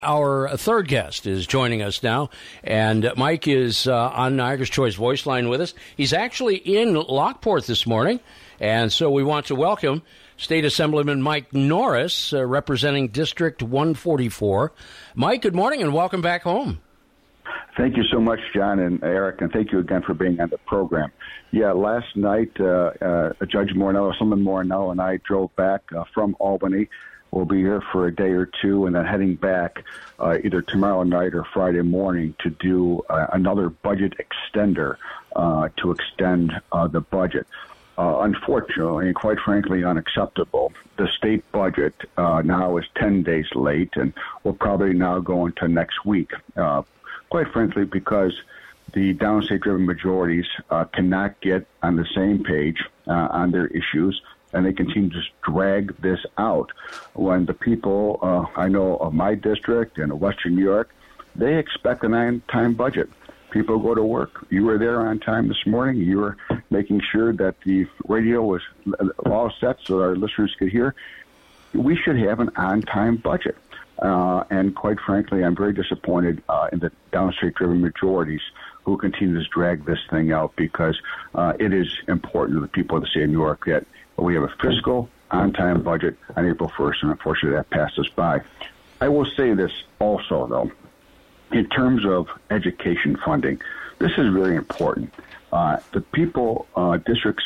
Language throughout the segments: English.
Our third guest is joining us now, and Mike is on Niagara's Choice Voice Line with us. He's actually in Lockport this morning, and so we want to welcome State Assemblyman Mike Norris, representing District 144. Mike, good morning, and welcome back home. Thank you so much, John and Eric, and thank you again for being on the program. Yeah, last night, Judge Morneau, Assemblyman Morneau, and I drove back from Albany. We'll be here for a day or two and then heading back either tomorrow night or Friday morning to do another budget extender to extend the budget. Unfortunately, and quite frankly unacceptable, the state budget now is 10 days late and will probably now go into next week. Quite frankly, because the downstate-driven majorities cannot get on the same page on their issues, and they continue to drag this out when the people, I know of my district and of Western New York, they expect an on-time budget. People go to work. You were there on time this morning. You were making sure that the radio was all set so our listeners could hear. We should have an on-time budget. And quite frankly, I'm very disappointed in the downstate-driven majorities who continue to drag this thing out because it is important to the people of the state of New York that we have a fiscal on-time budget on April 1st, and unfortunately that passed us by. I will say this also, though. In terms of education funding, this is really important. The people, districts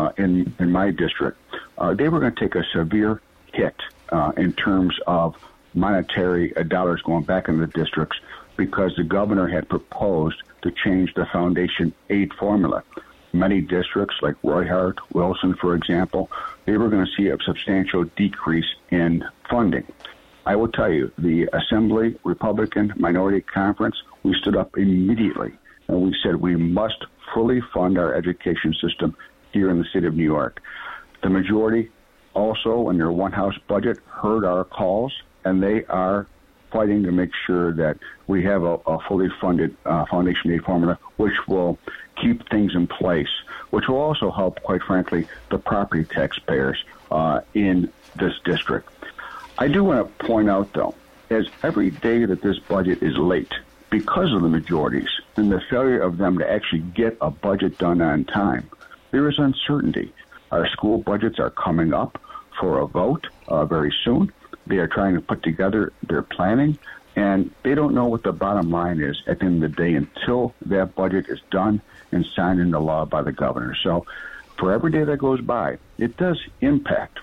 in my district, they were going to take a severe hit in terms of monetary dollars going back into the districts because the governor had proposed to change the foundation aid formula. Many districts, like Roy Hart, Wilson, for example, they were going to see a substantial decrease in funding. I will tell you, the Assembly Republican Minority Conference, we stood up immediately, and we said we must fully fund our education system here in the state of New York. The majority also, in their one-house budget, heard our calls, and they are fighting to make sure that we have a fully funded foundation aid formula, which will keep things in place, which will also help, quite frankly, the property taxpayers in this district. I do want to point out, though, as every day that this budget is late, because of the majorities and the failure of them to actually get a budget done on time, there is uncertainty. Our school budgets are coming up for a vote very soon. They are trying to put together their planning, and they don't know what the bottom line is at the end of the day until that budget is done and signed into law by the governor. So for every day that goes by, it does impact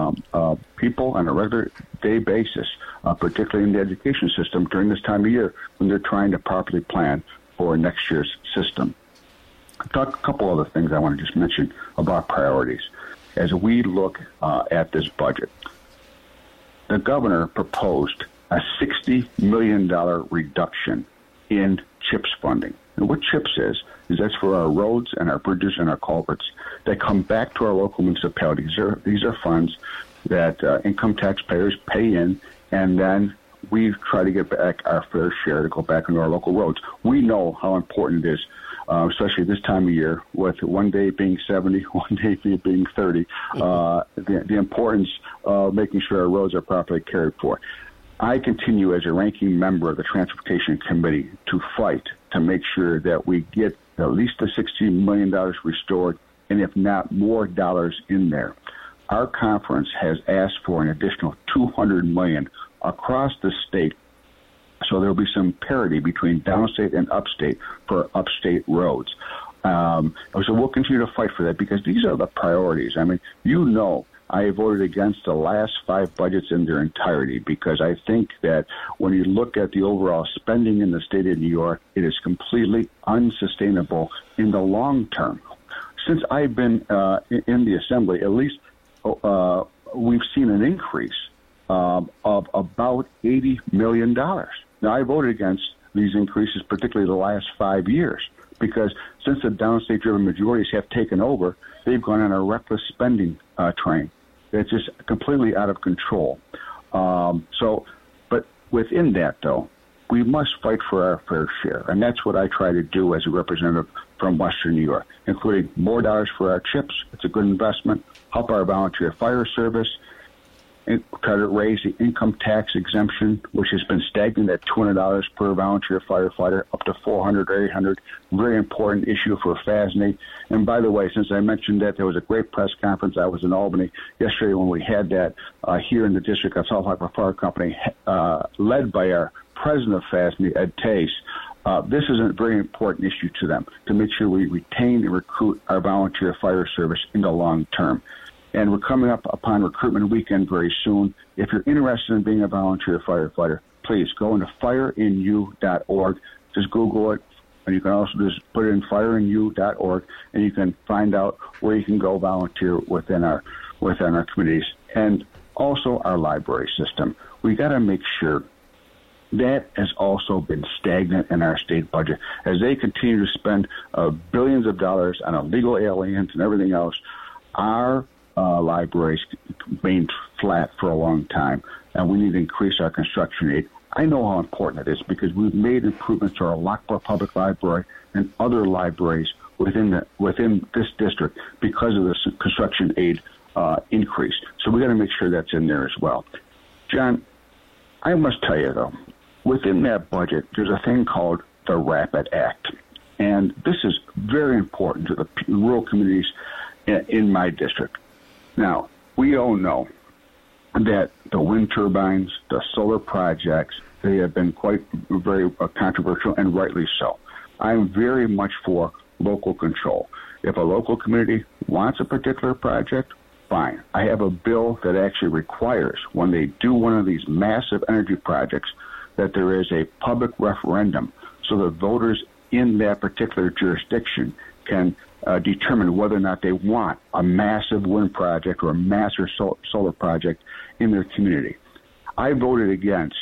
people on a regular day basis, particularly in the education system during this time of year when they're trying to properly plan for next year's system. A couple other things I want to just mention about priorities. As we look at this budget, the governor proposed a $60 million reduction in CHIPS funding. And what CHIPS is that's for our roads and our bridges and our culverts that come back to our local municipalities. These are funds that income taxpayers pay in, and then we try to get back our fair share to go back into our local roads. We know how important it is, especially this time of year, with one day being 70, one day being 30, the importance of making sure our roads are properly cared for. I continue as a ranking member of the Transportation Committee to fight to make sure that we get at least the $60 million restored, and if not more dollars in there. Our conference has asked for an additional $200 million across the state, so there will be some parity between downstate and upstate for upstate roads. So we'll continue to fight for that because these are the priorities. I mean, you know, I voted against the last 5 budgets in their entirety because I think that when you look at the overall spending in the state of New York, it is completely unsustainable in the long term. Since I've been in the Assembly, at least we've seen an increase of about $80 million. Now, I voted against these increases, particularly the last 5 years, because since the downstate-driven majorities have taken over, they've gone on a reckless spending train. It's just completely out of control. But within that, though, we must fight for our fair share, and that's what I try to do as a representative from Western New York, including more dollars for our CHIPS. It's a good investment. Help our volunteer fire service. try to raise the income tax exemption, which has been stagnant at $200 per volunteer firefighter, up to $400 or $800. Very important issue for FASNY. And by the way, since I mentioned that, there was a great press conference. I was in Albany yesterday when we had that here in the district of South Harbor Fire Company, led by our president of FASNY, Ed Tace. This is a very important issue to them, to make sure we retain and recruit our volunteer fire service in the long term. And we're coming up upon recruitment weekend very soon. If you're interested in being a volunteer firefighter, please go into fireinU.org. Just Google it, and you can also just put it in fireinU.org, and you can find out where you can go volunteer within our communities. And also our library system. We got to make sure that has also been stagnant in our state budget. As they continue to spend billions of dollars on illegal aliens and everything else, our libraries remained flat for a long time, and we need to increase our construction aid. I know how important it is because we've made improvements to our Lockport Public Library and other libraries within this district because of this construction aid increase. So we got to make sure that's in there as well. John, I must tell you, though, within that budget, there's a thing called the Rapid Act. And this is very important to the rural communities in my district. Now, we all know that the wind turbines, the solar projects, they have been very controversial, and rightly so. I'm very much for local control. If a local community wants a particular project, fine. I have a bill that actually requires, when they do one of these massive energy projects, that there is a public referendum so the voters in that particular jurisdiction can determine whether or not they want a massive wind project or a massive solar project in their community. I voted against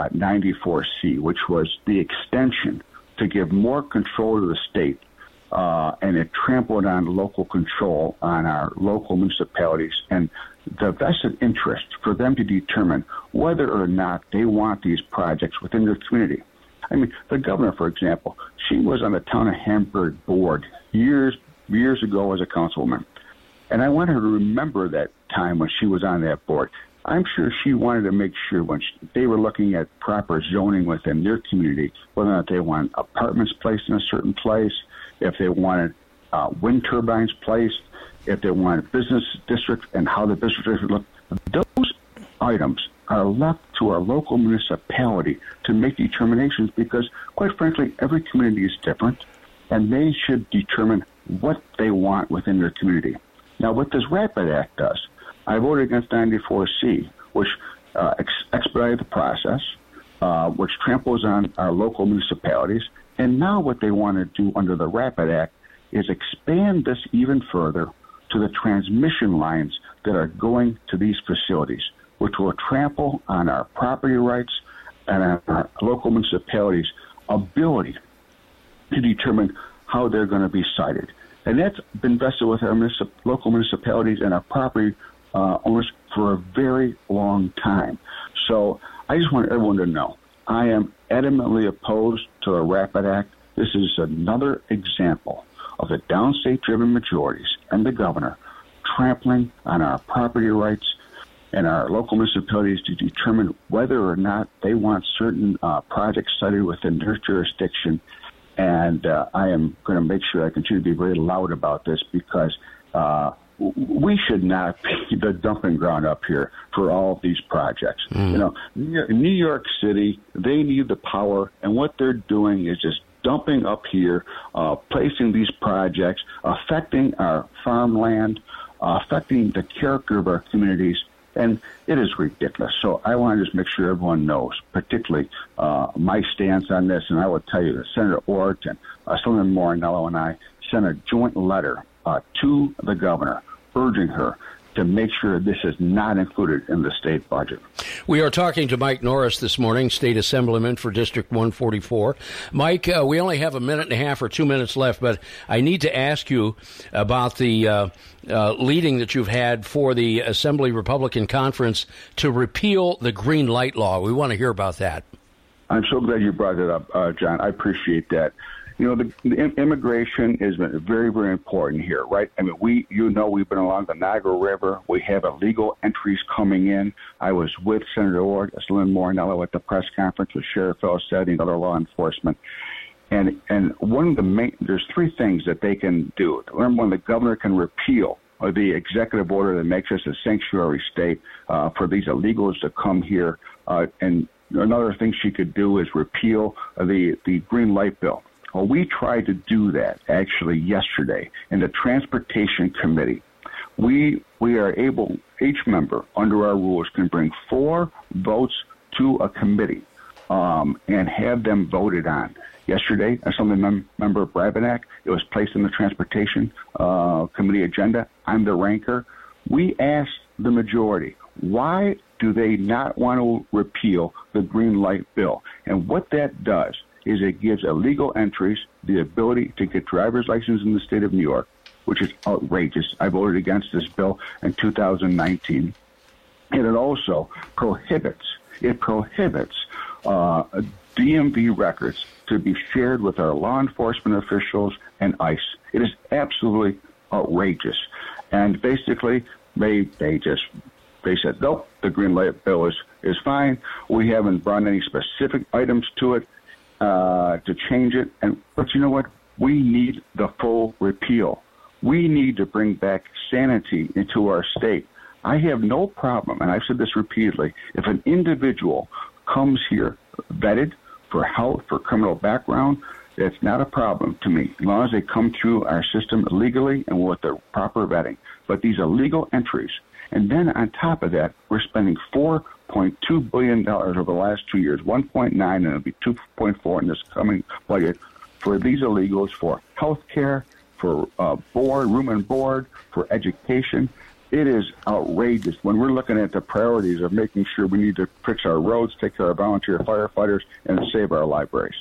94C, which was the extension to give more control to the state, and it trampled on local control on our local municipalities and the vested interest for them to determine whether or not they want these projects within their community. I mean, the governor, for example, she was on the town of Hamburg board years ago as a councilwoman. And I want her to remember that time when she was on that board. I'm sure she wanted to make sure when they were looking at proper zoning within their community, whether or not they want apartments placed in a certain place, if they wanted wind turbines placed, if they wanted business districts and how the business districts would look. Those items are left to our local municipality to make determinations because, quite frankly, every community is different, and they should determine what they want within their community. Now, what this Rapid Act does, I voted against 94C, which expedited the process, which tramples on our local municipalities, and now what they want to do under the Rapid Act is expand this even further to the transmission lines that are going to these facilities, which will trample on our property rights and on our local municipalities' ability to determine how they're going to be sited. And that's been vested with our local municipalities and our property owners for a very long time. So I just want everyone to know, I am adamantly opposed to the Rapid Act. This is another example of the downstate-driven majorities and the governor trampling on our property rights and our local municipalities to determine whether or not they want certain projects cited within their jurisdiction. And I am going to make sure I continue to be very loud about this because we should not be the dumping ground up here for all of these projects. You know, New York City, they need the power, and what they're doing is just dumping up here, placing these projects, affecting our farmland, affecting the character of our communities, and it is ridiculous. So I want to just make sure everyone knows, particularly my stance on this, and I will tell you that Senator Ort and Senator Morinello and I sent a joint letter to the governor urging her to make sure this is not included in the state budget. We are talking to Mike Norris this morning, State Assemblyman for District 144. Mike, we only have a minute and a half or 2 minutes left, but I need to ask you about the leading that you've had for the Assembly Republican Conference to repeal the green light law. We want to hear about that. I'm so glad you brought it up, John. I appreciate that. The immigration is very, very important here, right? I mean, we've been along the Niagara River. We have illegal entries coming in. I was with Senator Lynn Morinello at the press conference with Sheriff Felstead and other law enforcement. And one of the there's three things that they can do. Number one, the governor can repeal the executive order that makes us a sanctuary state for these illegals to come here. And another thing she could do is repeal the green light bill. Well, we tried to do that actually yesterday in the Transportation Committee. We are able, each member under our rules can bring 4 votes to a committee and have them voted on. Yesterday, Assembly Member Brabenak, it was placed in the Transportation Committee agenda. I'm the ranker. We asked the majority, why do they not want to repeal the green light bill? And what that does is it gives illegal entries the ability to get driver's license in the state of New York, which is outrageous. I voted against this bill in 2019. And it also prohibits DMV records to be shared with our law enforcement officials and ICE. It is absolutely outrageous. And basically, they said, nope, the green light bill is fine. We haven't brought any specific items to it to change it. But you know what? We need the full repeal. We need to bring back sanity into our state. I have no problem, and I've said this repeatedly, if an individual comes here vetted for health, for criminal background, it's not a problem to me, as long as they come through our system legally and with the proper vetting. But these illegal entries, and then on top of that, we're spending $4.2 billion over the last 2 years, 1.9, and it'll be 2.4 in this coming budget, for these illegals, for health care, for room and board, for education. It is outrageous when we're looking at the priorities of making sure we need to fix our roads, take care of volunteer firefighters, and save our libraries.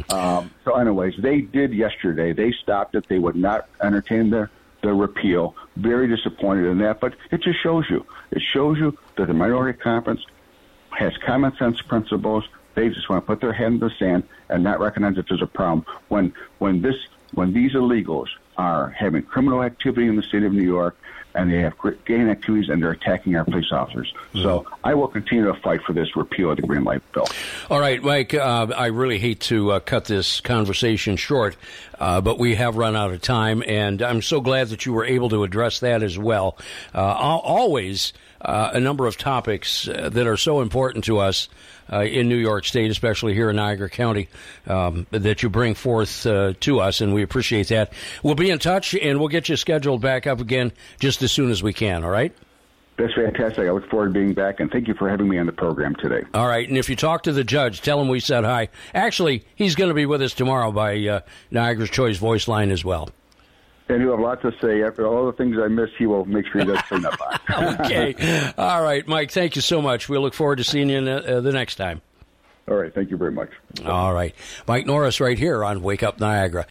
So anyways, they did yesterday. They stopped it. They would not entertain the repeal. Very disappointed in that. But it just shows you. It shows you that the minority conference has common sense principles. They just want to put their head in the sand and not recognize that there's a problem. When these illegals are having criminal activity in the state of New York, and they have gang activities, and they're attacking our police officers. So I will continue to fight for this repeal of the green light bill. All right, Mike, I really hate to cut this conversation short, but we have run out of time, and I'm so glad that you were able to address that as well. Always a number of topics that are so important to us in New York State, especially here in Niagara County, that you bring forth to us, and we appreciate that. We'll be in touch, and we'll get you scheduled back up again just as soon as we can, all right? That's fantastic. I look forward to being back, and thank you for having me on the program today. All right, and if you talk to the judge, tell him we said hi. Actually, he's going to be with us tomorrow by Niagara's Choice voice line as well. And he'll have lots to say. After all the things I missed, he will make sure he does clean up on. Okay. All right, Mike, thank you so much. We'll look forward to seeing you the next time. All right, thank you very much. All right. Mike Norris right here on Wake Up Niagara.